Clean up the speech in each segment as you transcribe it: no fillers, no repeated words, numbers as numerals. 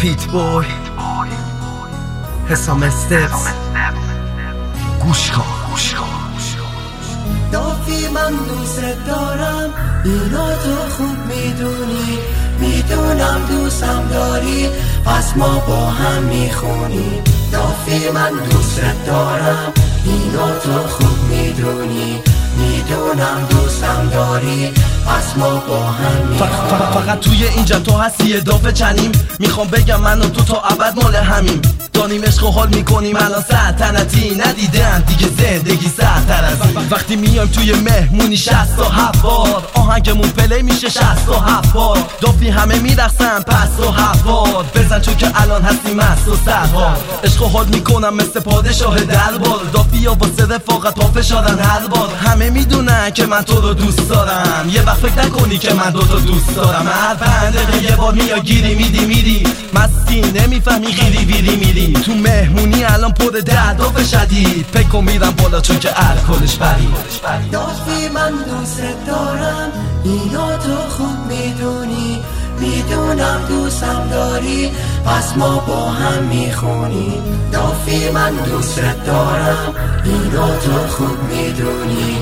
پیت بوی حسام استپس گوش کن دافی من دوست دارم اینو تو خوب میدونی میدونم دوستم داری پس ما با هم میخونی دافی من دوست دارم اینو تو خوب میدونی میدونم دوستم داری پس ما با هم میخونی فقط توی اینجا تو هستی اضافه چنیم میخوام بگم من و تو تا ابد مال همیم دانیم عشق و حال میکنیم الان سلطنتی ندیدن دیگه زندگی سخت‌تر از این وقتی میایم توی مهمونی 67 بار آهنگمون پلی میشه 67 بار دافی همه میرقصن پس و هوار بزن چون که الان هستی مست و سوار عشق و حال میکنم مثل پادشاه دربار دافی یا واسه رفاقت پا فشارن هر بار همه میدونن که من تو رو دوست دارم یه وقت فکر نکنی که من دوتا دوست دارم هر پنده یه بار میای گیری میری مستی نمیفهمی غیری ویری میری تو مهمونی الان پر درد شدید پکو میرم بالا چون که الکلش برید دافی من دوست دارم اینو تو خوب میدونی میدونم دوستم داری پس ما با هم میخونی دافی من دوست دارم اینو تو خوب میدونی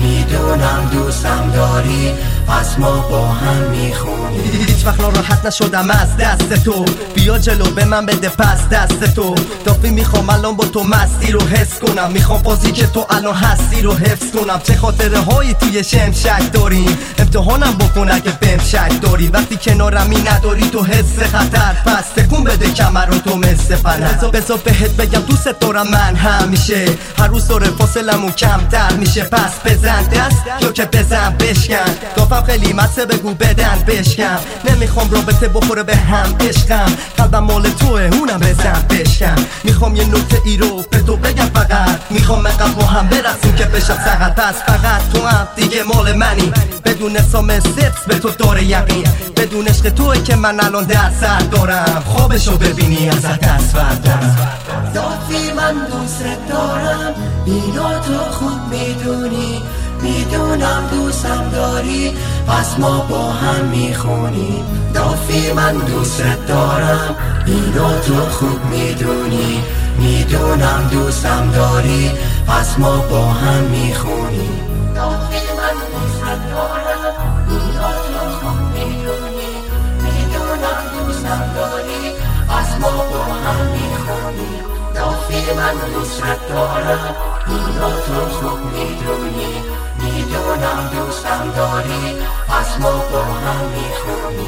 میدونم دوستم داری پس ما با هم میخونی هیچ وقت ناراحت نشدم از دست تو بیا جلو به من بده پس دست تو دافی میخوام الان با تو مستی رو حس کنم میخوام بازی که تو الان هستی رو حفظ کنم چه خاطره هایی توی شمشک داریم امتحانم بکن اگه بهم شک داری وقتی کنارمی نداری تو حس خطر پس تکون بده کمر رو تو مثل فنر بذار بهت بگم دوست دارم من همیشه هر روز داره فاصلمون کمتر میشه پس بزن دست یا که بزن بشکن دافم خیلی مسه بگو بدن بشکم نمیخوام رابطه بخوره به هم عشقم قلبم مال توه اونم بزن بشکم میخوام یه نکته ای رو به تو بگم فقط میخوام انقدر با هم برسیم که بشم سقط پس فقط تو هم دیگه مال منی بدون حسام استپس به تو داره یقین بدون عشق توه که من الان در سر دارم خوابشو ببینی ازت تصور دارم دافی من دوست دارم اینو تو خوب میدونی میدونم دوستم داری پس ما با هم میخونی دافی من دوست دارم اینو تو خوب میدونی میدونم دوستم داری پس ما با هم میخونی دافی من دوست دارم اینو تو خوب میدونی میدونم دوستم داری پس ما با هم میخونی دافی من دوست دارم اینو تو خوب میدونی میدونم دوستم داری پس ما با هم میخونی